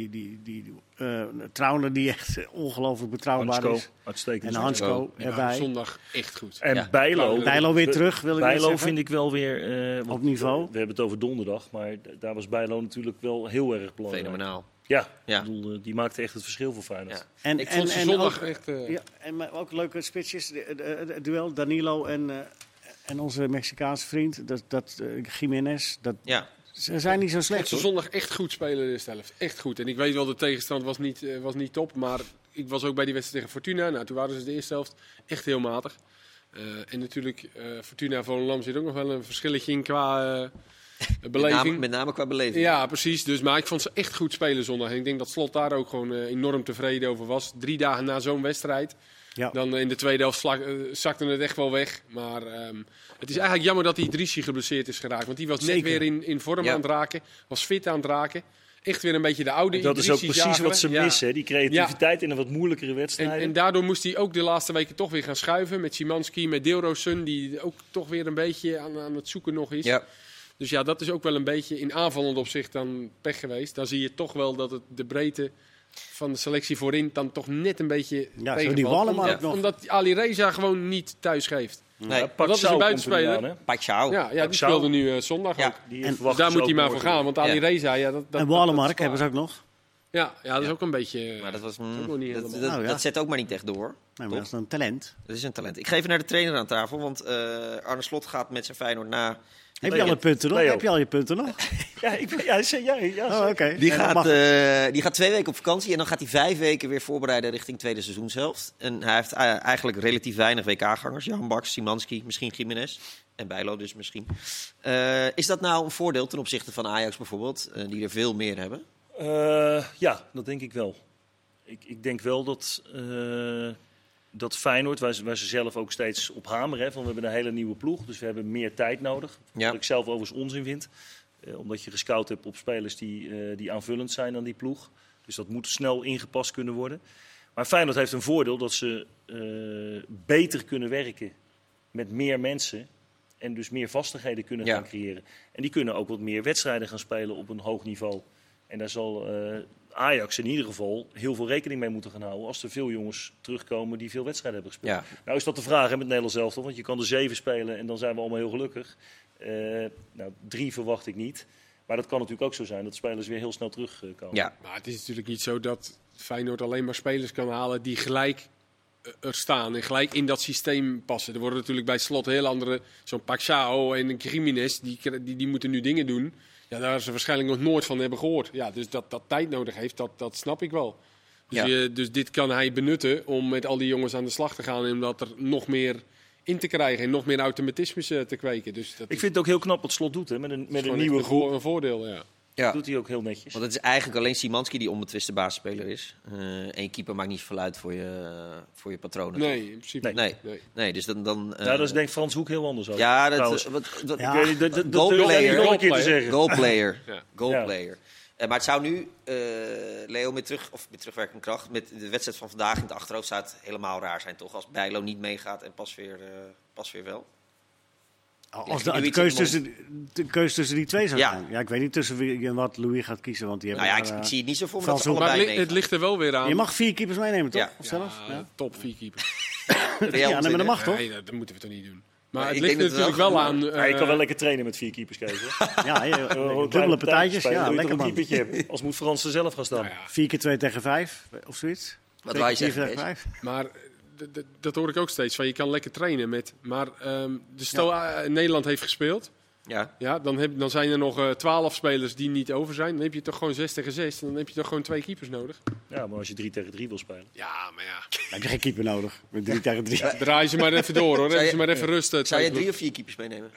Trauner die echt ongelooflijk betrouwbaar is. Uitstekend. En Hansko erbij. Zondag echt goed. En Bijlo weer terug, wil ik Bijlo vind ik wel weer op niveau. We hebben het over donderdag, maar daar was Bijlo natuurlijk wel heel erg belangrijk. Fenomenaal. Ja. Ik bedoel, die maakte echt het verschil voor Feyenoord. Ja. Ik vond ze zondag echt... maar ook leuke spitsjes, het duel Danilo en onze Mexicaanse vriend, Jiménez, ze zijn niet zo slecht. Ze zondag echt goed spelen de eerste helft. Echt goed. En ik weet wel, de tegenstand was niet top. Maar ik was ook bij die wedstrijd tegen Fortuna. Nou, toen waren ze de eerste helft echt heel matig. En natuurlijk, Fortuna Volendam zit ook nog wel een verschilletje in qua beleving. Met name qua beleving. Ja, precies. Dus, maar ik vond ze echt goed spelen zondag. En ik denk dat Slot daar ook gewoon enorm tevreden over was. 3 dagen na zo'n wedstrijd. Ja. Dan in de tweede helft zakte het echt wel weg. Maar het is eigenlijk jammer dat die Idrissi geblesseerd is geraakt. Want die was net weer in vorm aan het raken. Was fit aan het raken. Echt weer een beetje de oude Idrissi. Dat is ook precies wat ze missen. Die creativiteit in een wat moeilijkere wedstrijd. En daardoor moest hij ook de laatste weken toch weer gaan schuiven. Met Szymanski, met Dilrosun. Die ook toch weer een beetje aan het zoeken nog is. Ja. Dus ja, dat is ook wel een beetje in aanvallend opzicht dan pech geweest. Dan zie je toch wel dat de breedte van de selectie voorin dan toch net een beetje tegenvalt. Omdat Ali Reza gewoon niet thuis geeft. Nee, dat is een buitenspeler. Pacquiao. Ja, die speelde nu zondag ook. Ja. Dus daar moet hij maar voor gaan. Want Ali Reza... en Wallenmark hebben ze ook nog. Ja, dat is ook een beetje... Maar dat was ook nog niet helemaal. dat zet ook maar niet echt door. Nee, maar dat is een talent. Dat is een talent. Ik ga even naar de trainer aan tafel, want Arne Slot gaat met zijn Feyenoord na... Heb je al je punten nog? Heb je al je punten nog? Oké. Die gaat 2 weken op vakantie en dan gaat hij 5 weken weer voorbereiden richting tweede seizoenshelft. En hij heeft eigenlijk relatief weinig WK-gangers. Jan Baks, Szymanski, misschien Gimenez. En Bijlo dus misschien. Is dat nou een voordeel ten opzichte van Ajax bijvoorbeeld, die er veel meer hebben? Ja, dat denk ik wel. Ik denk wel dat Feyenoord, waar ze zelf ook steeds op hameren, hè, van we hebben een hele nieuwe ploeg, dus we hebben meer tijd nodig. Ja. Wat ik zelf overigens onzin vind. Omdat je gescout hebt op spelers die aanvullend zijn aan die ploeg. Dus dat moet snel ingepast kunnen worden. Maar Feyenoord heeft een voordeel dat ze beter kunnen werken met meer mensen. En dus meer vastigheden kunnen gaan creëren. En die kunnen ook wat meer wedstrijden gaan spelen op een hoog niveau. En daar zal Ajax in ieder geval heel veel rekening mee moeten gaan houden als er veel jongens terugkomen die veel wedstrijden hebben gespeeld. Ja. Nou is dat de vraag met het Nederlands elftal, want je kan er 7 spelen en dan zijn we allemaal heel gelukkig. 3 verwacht ik niet. Maar dat kan natuurlijk ook zo zijn dat spelers weer heel snel terugkomen. Ja. Maar het is natuurlijk niet zo dat Feyenoord alleen maar spelers kan halen die gelijk er staan en gelijk in dat systeem passen. Er worden natuurlijk bij Slot heel andere, zo'n Paxao en een Gimenez, die moeten nu dingen doen. Ja, daar ze waarschijnlijk nog nooit van hebben gehoord. Ja, dus dat tijd nodig heeft, dat snap ik wel. Dus, dus dit kan hij benutten om met al die jongens aan de slag te gaan en om dat er nog meer in te krijgen en nog meer automatismes te kweken. Dus dat ik vind het ook heel knap wat Slot doet, hè, met een nieuwe groep. Een voordeel, ja. Dat doet hij ook heel netjes. Want het is eigenlijk alleen Szymanski die onbetwiste basisspeler is. En je keeper maakt niet zoveel uit voor je patronen. Nee, in principe nee, dus dan dat is denk ik Frans Hoek heel anders over. Ja, goalplayer. Maar het zou nu, Leo, met terugwerkende kracht, met de wedstrijd van vandaag in het achterhoofd zou het helemaal raar zijn, toch? Als Bijlo niet meegaat en pas weer wel. Als de keuze tussen die twee zou zijn. Ja, ik weet niet tussen wie en wat Louis gaat kiezen. Want die hebben ik zie het niet zo voor me dat ze allebei meegaan. Het ligt er wel weer aan. Je mag 4 keepers meenemen, toch? Ja. Of zelfs? Top 4 keepers. Maar dat mag toch? Nee, dat moeten we toch niet doen. Maar het ligt er natuurlijk wel aan. Je kan wel lekker trainen met 4 keepers, Kees. Dubbele partijtjes. Ja, lekker man. Als moet Frans er zelf gaan staan. 4 keer 2 tegen 5 of zoiets. Wat wij zeggen, maar dat hoor ik ook steeds. Van je kan lekker trainen met. Maar stel Nederland heeft gespeeld. Ja, dan zijn er nog 12 spelers die niet over zijn. Dan heb je toch gewoon 6 tegen 6. Dan heb je toch gewoon 2 keepers nodig. Ja, maar als je 3 tegen 3 wil spelen. Ja, maar ja. Dan heb je geen keeper nodig. Met 3 tegen 3. Draai ze maar even door, hoor. Even maar even rusten. Zou je 3 of 4 keepers meenemen?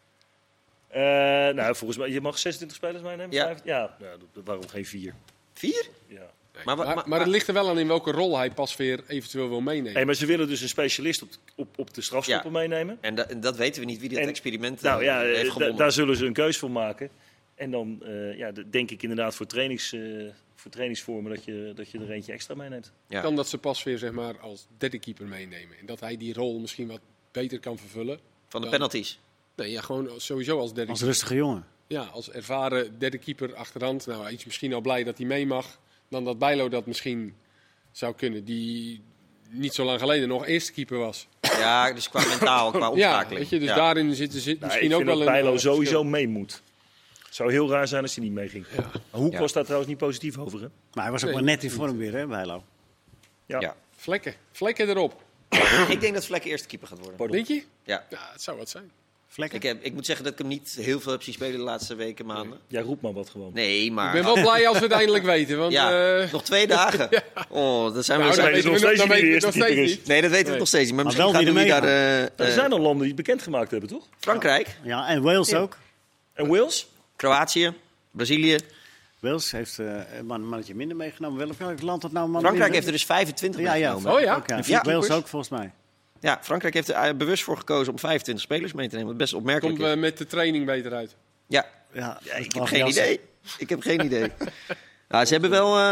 Volgens mij, je mag 26 spelers meenemen? Ja. Waarom geen 4? 4? Ja. Maar het ligt er wel aan in welke rol hij pas weer eventueel wil meenemen. Maar ze willen dus een specialist op de strafschoppen meenemen. En dat weten we niet wie dat experiment heeft gewonnen. Daar zullen ze een keus voor maken. En dan denk ik inderdaad voor trainingsvormen dat je er eentje extra meeneemt. Ja. Kan dat ze pas weer zeg maar, als derde keeper meenemen. En dat hij die rol misschien wat beter kan vervullen. Van de penalties? Nee, ja, gewoon sowieso als derde keeper. Als rustige jongen. Ja, als ervaren derde keeper achterhand. Nou, hij is misschien al blij dat hij mee mag. Dan dat Bijlo dat misschien zou kunnen. Die niet zo lang geleden nog eerste keeper was. Ja, dus qua mentaal, qua omschakeling. Ja, weet je, dus daarin zit misschien ook wel een... Bijlo sowieso mee moet. Het zou heel raar zijn als hij niet meeging. Ja. Hoek was daar trouwens niet positief over, hè? Maar hij was ook maar net in vorm weer, hè, Bijlo? Ja. Vlekken erop. Ik denk dat Vlekken eerste keeper gaat worden. Pardon. Denk je? Ja. Het zou wat zijn. Ik moet zeggen dat ik hem niet heel veel heb zien spelen de laatste weken, maanden. Ja, roep maar wat gewoon. Nee, maar... Ik ben wel blij als we het eindelijk weten. Want, nog 2 dagen. Ja. Oh, dat zijn we... Dan weten we nog steeds niet. Nee, dat weten we nog steeds niet. Maar misschien gaat Louis daar... Er zijn al landen die het bekendgemaakt hebben, toch? Frankrijk. Ja, en Wales ook. En Wales? Kroatië, Brazilië. Wales heeft een mannetje minder meegenomen. Welk land had nou een man Frankrijk heeft er dus 25 meegenomen. Oh ja? Wales ook, volgens mij. Ja, Frankrijk heeft er bewust voor gekozen om 25 spelers mee te nemen. Wat best opmerkelijk is. Komt met de training beter uit. Ja, ik heb geen idee. Ze hebben wel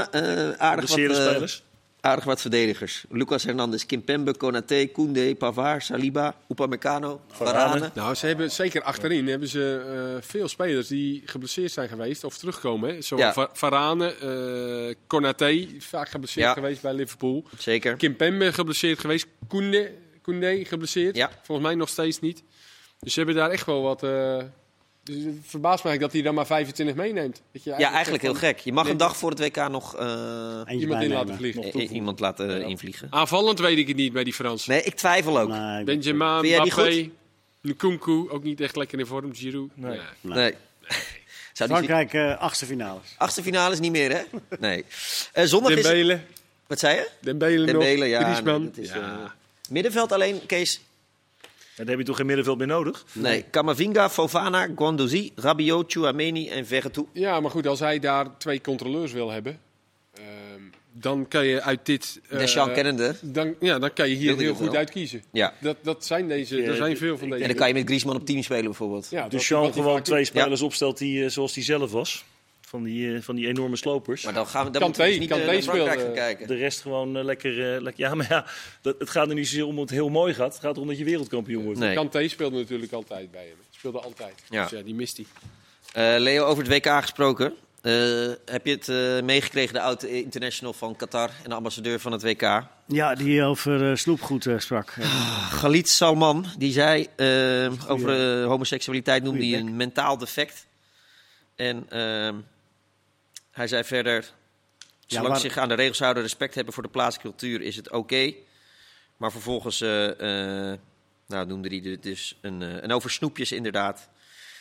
aardig wat verdedigers. Lucas Hernandez, Kimpembe, Konaté, Koundé, Pavard, Saliba, Upamecano, Varane. Nou, ze hebben zeker achterin veel spelers die geblesseerd zijn geweest of terugkomen. Hè. Zo Varane, Konaté, vaak geblesseerd geweest bij Liverpool. Zeker. Kimpembe geblesseerd geweest. Koundé geblesseerd. Ja. Volgens mij nog steeds niet. Dus ze hebben daar echt wel wat... Dus het verbaast mij dat hij dan maar 25 meeneemt. Dat je eigenlijk heel gek. Je mag een dag voor het WK nog iemand in laten vliegen. Iemand laten invliegen. Aanvallend weet ik het niet bij die Fransen. Nee, ik twijfel ook. Nee, Benzema, Mbappé, Nkunku, ook niet echt lekker in vorm. Giroud. Nee. Frankrijk, achtste finales. Achtste finales niet meer, hè? Nee. Zondag Dembele. is... Wat zei je? Dembele, ja. Griezmann. Dat is, middenveld alleen, Kees. Dan heb je toch geen middenveld meer nodig? Nee, Camavinga, Fofana, Guendouzi, Rabiot, Tchouaméni en Verretou. Ja, maar goed, als hij daar 2 controleurs wil hebben, dan kan je uit dit... Deschamps kennende. Dan kan je hier heel goed uitkiezen. Ja. Dat zijn er zijn veel van deze. En dan kan je met Griezmann op team spelen bijvoorbeeld. Ja, Deschamps gewoon 2 spelers opstelt zoals hij zelf was. Van die enorme slopers. Maar dan moeten we dus niet naar Frankrijk gaan kijken. De rest gewoon lekker... Ja, maar ja, het gaat er niet zozeer om dat het heel mooi gaat. Het gaat erom dat je wereldkampioen wordt. Nee. Kanté speelde natuurlijk altijd bij hem. Speelde altijd. Ja. Dus ja, die mist hij. Leo, over het WK gesproken. Heb je het meegekregen, de oud-international van Qatar en de ambassadeur van het WK? Ja, die over snoepgoed sprak. Khalid Salman, die zei over homoseksualiteit noemde hij een mentaal defect. En hij zei verder, zolang ze zich aan de regels houden, respect hebben voor de plaatselijke cultuur, is het oké. Maar vervolgens noemde hij dus een over snoepjes inderdaad.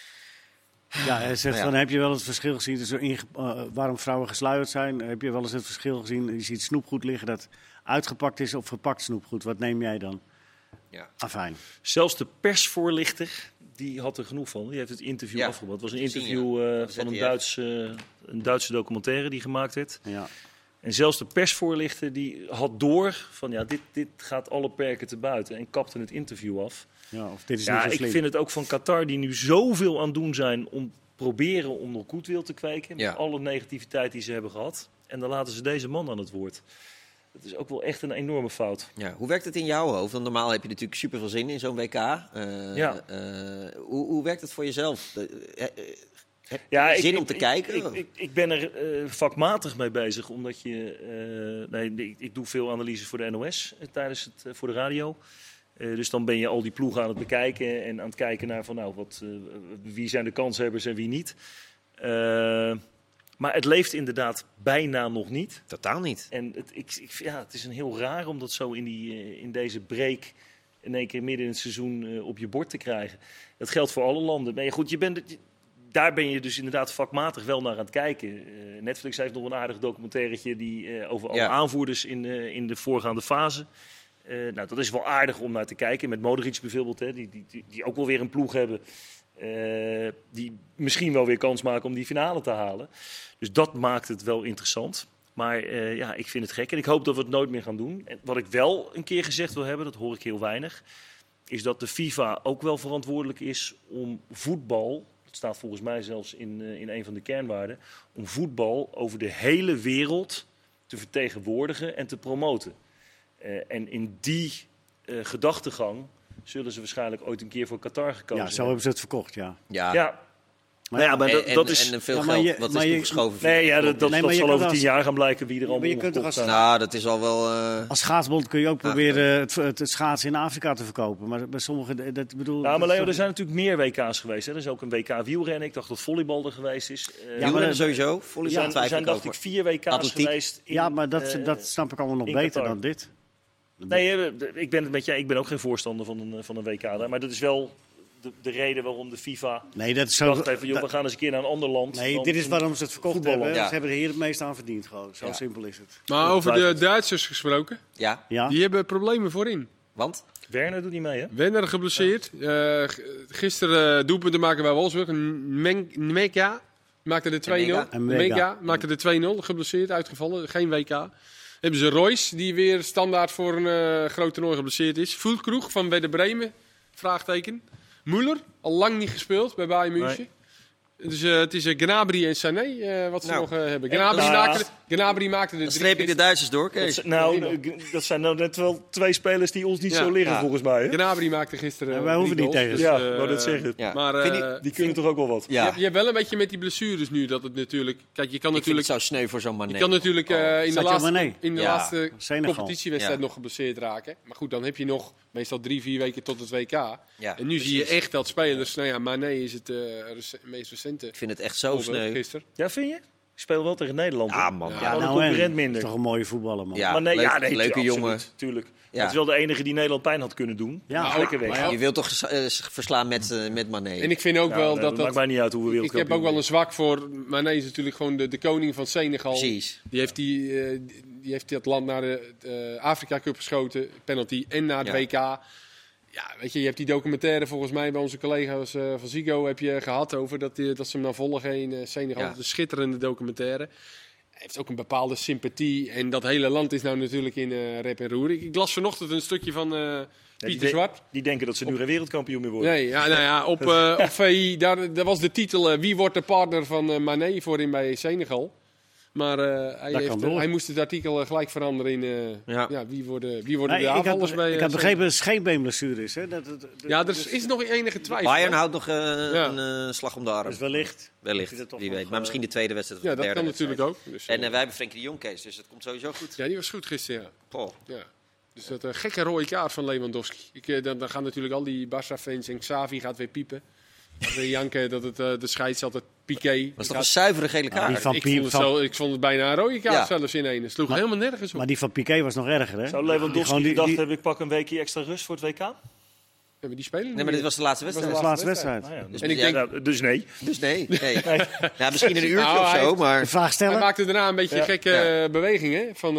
Ja, hij zegt van, heb je wel het verschil gezien tussen waarom vrouwen gesluierd zijn? Heb je wel eens het verschil gezien? Je ziet snoepgoed liggen dat uitgepakt is of verpakt snoepgoed. Wat neem jij dan? Ja. Afijn. Zelfs de persvoorlichter, die had er genoeg van. Die heeft het interview afgebouwd. Het was een interview van een Duitse documentaire die gemaakt werd. Ja. En zelfs de persvoorlichter die had door van dit gaat alle perken te buiten. En kapte het interview af. Ja, of dit is niet zo slim. Ik vind het ook van Qatar die nu zoveel aan doen zijn om proberen om nog goedwil te kweken. Met alle negativiteit die ze hebben gehad. En dan laten ze deze man aan het woord. Dat is ook wel echt een enorme fout. Ja, hoe werkt het in jouw hoofd? Want normaal heb je natuurlijk super veel zin in zo'n WK. Hoe werkt het voor jezelf? Heb je zin om te kijken? Ik ben er vakmatig mee bezig, omdat ik doe veel analyses voor de NOS tijdens voor de radio. Dus dan ben je al die ploegen aan het bekijken en aan het kijken naar wie zijn de kanshebbers en wie niet. Maar het leeft inderdaad bijna nog niet. Totaal niet. En het is een heel raar om dat zo in deze break in één keer midden in het seizoen op je bord te krijgen. Dat geldt voor alle landen. Maar goed, daar ben je dus inderdaad vakmatig wel naar aan het kijken. Netflix heeft nog een aardig documentairetje over alle aanvoerders in de voorgaande fase. Dat is wel aardig om naar te kijken. Met Modric bijvoorbeeld, die ook wel weer een ploeg hebben. Die misschien wel weer kans maken om die finale te halen. Dus dat maakt het wel interessant. Maar ik vind het gek en ik hoop dat we het nooit meer gaan doen. En wat ik wel een keer gezegd wil hebben, dat hoor ik heel weinig, is dat de FIFA ook wel verantwoordelijk is om voetbal, dat staat volgens mij zelfs in een van de kernwaarden, om voetbal over de hele wereld te vertegenwoordigen en te promoten. En in die gedachtegang zullen ze waarschijnlijk ooit een keer voor Qatar gekozen hebben. Ja, zo hebben ze het verkocht, ja. Maar dat is veel geld. Wat is toegeschoven? Dat zal over 10 jaar gaan blijken wie er allemaal omgekocht zijn. Dat is al wel... Als schaatsbond kun je ook proberen het schaatsen in Afrika te verkopen. Maar bij sommigen... maar Leo, er zijn natuurlijk meer WK's geweest. Hè. Er is ook een WK wielrennen. Ik dacht dat volleybal er geweest is. Wielrennen sowieso. Er zijn dacht ik 4 WK's geweest. Maar dat snap ik allemaal nog beter dan dit. Nee, ik ben het met jij. Ik ben ook geen voorstander van een WK daar. Maar dat is wel de reden waarom de FIFA dacht even, we gaan eens een keer naar een ander land. Nee, dit is waarom ze het verkocht hebben. Ze hebben er hier het meest aan verdiend. Gewoon. Zo simpel is het. Maar over de Duitsers gesproken. Ja. Die hebben problemen voorin. Want? Werner doet niet mee, hè? Werner geblesseerd. Gisteren doelpunten maken bij Wolfsburg. Mega maakte de 2-0. Mega maakte de 2-0. Geblesseerd, uitgevallen. Geen WK. Hebben ze Royce, die weer standaard voor een groot toernooi geblesseerd is. Füllkrug van Werder Bremen, vraagteken. Müller, al lang niet gespeeld bij Bayern München. Nee. Dus het is Gnabry en Sané wat ze nog hebben. Gnabry maakte de 3. Streep ik de Duitsers door, Kees? Dat zijn nou net wel 2 spelers die ons niet zo liggen, volgens mij. Hè? Gnabry maakte gisteren... wij hoeven niet tegen. Wou dat zeggen. Ja. Maar die kunnen toch ook wel wat. Ja. Je hebt wel een beetje met die blessures nu dat het natuurlijk... Kijk, je kan natuurlijk... Ik vind het zo sneu voor zo'n Mané. Je kan natuurlijk in de laatste competitiewedstrijd nog geblesseerd raken. Maar goed, dan heb je nog meestal 3-4 weken tot het WK. Ja, En nu zie je echt dat spelers... Nou ja, Mané is het meest recente. Ik vind het echt zo sneu. Gisteren. Ja, vind je? Ik speel wel tegen Nederland. Ah, man. Ja, een concurrent minder. Dat is toch een mooie voetballer, man. Ja, Maar nee, leuke jongen. Tuurlijk. Ja. Het is wel de enige die Nederland pijn had kunnen doen. Ja, Lekker weg. maar Je wilt toch verslaan met Mané? En ik vind ook wel dat... maakt mij niet uit hoe we Ik wereldkampioen heb ook wel worden. een zwak voor... Mané is natuurlijk gewoon de koning van Senegal. Precies. Die heeft dat land naar de Afrika Cup geschoten. Penalty. En naar het WK. Ja, weet je hebt die documentaire volgens mij bij onze collega's van Ziggo heb je gehad over dat ze hem dan volgen in Senegal. Ja. Een schitterende documentaire. Hij heeft ook een bepaalde sympathie. En dat hele land is nou natuurlijk in rep en roer. Ik las vanochtend een stukje van Pieter Zwart. Die denken dat ze nu geen wereldkampioen meer worden. Nee, ja, nou ja, op VI, daar was de titel wie wordt de partner van Mané voorin bij Senegal. Maar hij moest het artikel gelijk veranderen in wie worden de aanvallers bij ik had begrepen dat het scheenbeenblessure is. Hè? Ja, er is nog enige twijfel. Bayern houdt nog een slag om de arm. Dus wellicht. Wie weet. Maar misschien de tweede wedstrijd of Ja, de dat derde kan natuurlijk ook. Dus, En wij hebben Frenkie de Jong, Kees, dus dat komt sowieso goed. ja, die was goed gisteren, ja. Goh. Ja. Dus dat gekke rode kaart van Lewandowski. Dan gaan natuurlijk al die Barça-fans en Xavi gaat weer piepen. Gaat weer janken dat het de scheids altijd Piqué. Was toch een zuivere gele kaart? Ik vond het bijna een rode kaart zelfs in één. Het sloeg helemaal nergens op. Maar die van Piqué was nog erger, hè? Zou Lewandowski gedacht hebben, ik pak een weekje extra rust voor het WK? Ja, maar die spelen Nee, maar dit was de laatste wedstrijd. Dat was de laatste wedstrijd. Ah, ja. Dus, En ik denk, Dus nee. dus nee. Ja, misschien in een uurtje Nou, of hij zo, heeft- maar... De vraag hij stellen? maakte daarna een beetje Ja. gekke bewegingen. Van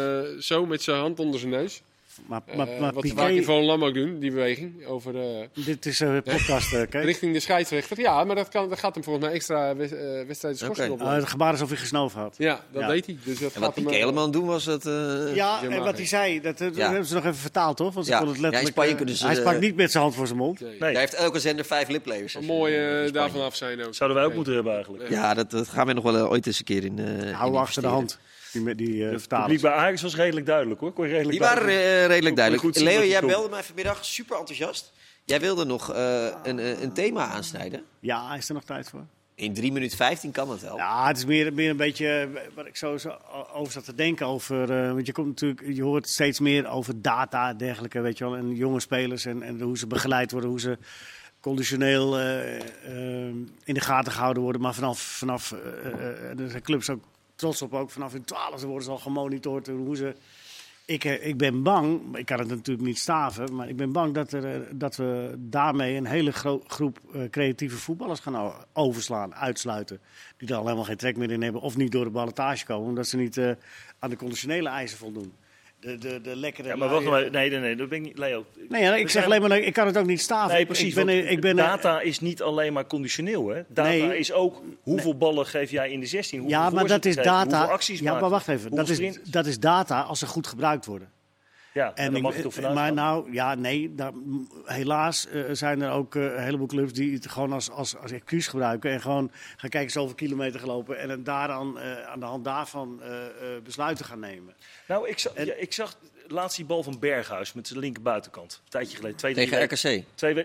zo met zijn hand onder zijn neus. Maar Wat Piqué, vaak in Van Lam ook doen, die beweging. Over dit is een podcast, kijk. richting de scheidsrechter. Ja, maar dat gaat hem volgens mij extra wedstrijden schorsing Oké. op. Het gebaar is of hij gesnoven had. Ja, dat Ja. deed hij. Dus dat En wat gaat hem, Piqué helemaal aan het doen was, dat... Ja, mag en wat niet. hij zei, dat hebben ze nog even vertaald, toch? Want ze Ja. konden het Ja, in letterlijk... Spanje kunnen ze, hij sprak niet met zijn hand voor zijn mond. nee. Nee. Daar heeft elke zender 5 liplevers. Een mooie daarvan af zijn ook. Zouden wij ook Nee. moeten hebben eigenlijk. Ja, dat gaan we nog wel ooit eens een keer in Hou achter de hand. Die Het vertalers. publiek bij Ajax was redelijk duidelijk hoor. Kon je redelijk Die waren duidelijk- redelijk duidelijk. Goed zien Leo, wat je jij kon. belde mij vanmiddag super enthousiast. Jij wilde nog een thema aansnijden. Ja, is er nog tijd voor? In 3 minuten 15 kan dat wel. Ja, het is meer een beetje wat ik zo over zat te denken over. Want je hoort steeds meer over data en dergelijke, weet je wel. En jonge spelers en hoe ze begeleid worden, hoe ze conditioneel in de gaten gehouden worden. Maar vanaf er zijn clubs ook trots op, ook vanaf hun 12e worden ze al gemonitord. Hoe ze. Ik ben bang, ik kan het natuurlijk niet staven, maar ik ben bang dat we daarmee een hele groep creatieve voetballers gaan overslaan, uitsluiten. Die er al helemaal geen trek meer in hebben of niet door de ballotage komen, omdat ze niet aan de conditionele eisen voldoen. De lekkere... Ja, maar wacht maar. Nee, dat ben ik niet. Leo. Nee, ja, ik zeg alleen maar, ik kan het ook niet staven. Nee, precies. Ik ben, data is niet alleen maar conditioneel. Hè? Data Nee. is ook hoeveel ballen geef jij in de 16. Hoeveel ja, maar dat is voorzetten geef je, data. hoeveel acties Ja, maak maar je, wacht even. hoeveel sprinters. Dat is data als ze goed gebruikt worden. Ja, en dan mag je toch vanuit maar gaan. nou, ja, nee. Helaas zijn er ook een heleboel clubs die het gewoon als excuus gebruiken. En gewoon gaan kijken zoveel kilometer gelopen. En daaraan, aan de hand daarvan besluiten gaan nemen. Nou, ik zag laatst die bal van Berghuis met zijn linker buitenkant. Een tijdje geleden. 2-3 Tegen weken. RKC.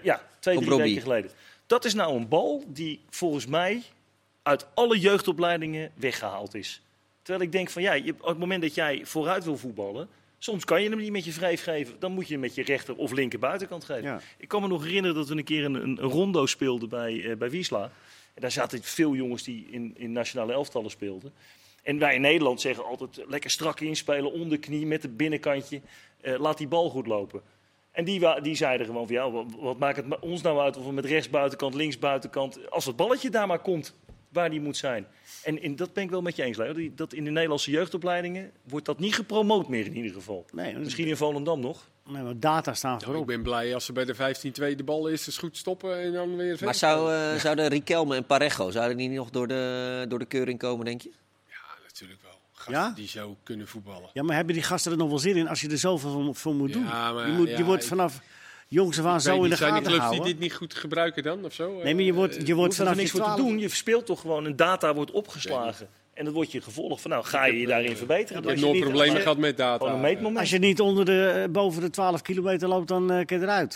2-3 Robbie. weken geleden. Dat is nou een bal die volgens mij uit alle jeugdopleidingen weggehaald is. Terwijl ik denk van ja, op het moment dat jij vooruit wil voetballen, soms kan je hem niet met je wreef geven. Dan moet je hem met je rechter of linker buitenkant geven. Ja. Ik kan me nog herinneren dat we een keer een rondo speelden bij Wiesla. En daar zaten veel jongens die in nationale elftallen speelden. En wij in Nederland zeggen altijd lekker strak inspelen, onderknie met het binnenkantje. Laat die bal goed lopen. En die zeiden gewoon van ja, wat maakt het ons nou uit of we met rechts buitenkant, links buitenkant, als het balletje daar maar komt waar die moet zijn. En dat ben ik wel met je eens, Leo. Dat in de Nederlandse jeugdopleidingen wordt dat niet gepromoot meer in ieder geval. Nee, Misschien in Volendam nog. Nee, maar data staan Ik voorop. ben blij als ze bij de 15-2 de bal is goed stoppen en dan weer verder. Maar zouden Riquelme en Parejo, zouden die nog door de keuring komen, denk je? Ja, natuurlijk wel. Gasten Ja? die zo kunnen voetballen. Ja, maar hebben die gasten er nog wel zin in als je er zoveel voor moet doen? Ja, maar je wordt vanaf jongs af aan zo in de Zijn die gaten clubs gehouden. die dit niet goed gebruiken dan, of zo? Nee, maar je wordt Je hoeft er vanaf niks je voor te 12. doen. Je speelt toch gewoon en data wordt opgeslagen. En dat wordt je gevolg van nou, ga je je daarin verbeteren. Ik heb als je nooit niet- problemen als je- gehad met data. Gewoon een meetmoment. Als je niet boven de 12 kilometer loopt, dan kun je eruit.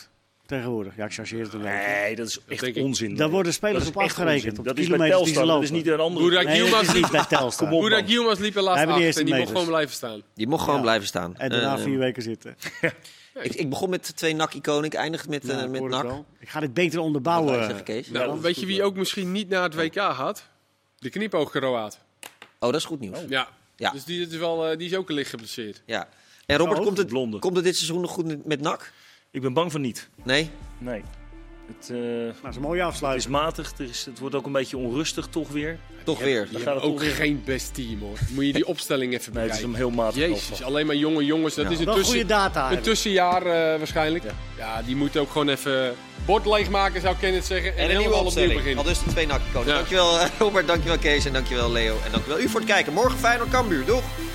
tegenwoordig. Ja, ik chargeer het een beetje. Nee, dat is echt onzin. Daar worden spelers op afgerekend. Dat is bij Telstar, dat is niet een andere... Dat is niet bij Telstar. Burak Yilmaz liep er laatst achter en die mocht gewoon blijven staan. Die mocht gewoon blijven staan. En daarna 4 weken zitten. Ik begon met 2 NAC-iconen, ik eindig met NAC. Ik ga dit beter onderbouwen. Nou, weet je wie ook misschien niet naar het WK gaat? De knipoog-Kroaat. Oh, dat is goed nieuws. Ja. Dus die is ook licht geblesseerd. Ja. En Robert, komt het dit seizoen nog goed met NAC? Ik ben bang van niet. Nee? Nee. Dat is een mooie afsluiting. Het is matig, het wordt ook een beetje onrustig toch weer. Toch weer. Je hebt ook geen best team hoor. Moet je die opstelling even bekijken. Het is een heel matig Jezus, alleen maar jonge jongens. Dat is een tussenjaar waarschijnlijk. Ja, die moeten ook gewoon even bord leegmaken zou ik het zeggen. En een nieuwe opstelling. Beginnen. Al dus de 2 NAC-iconen. Dankjewel Robert, dankjewel Kees en dankjewel Leo. En dankjewel u voor het kijken. Morgen Feyenoord Cambuur. Doeg!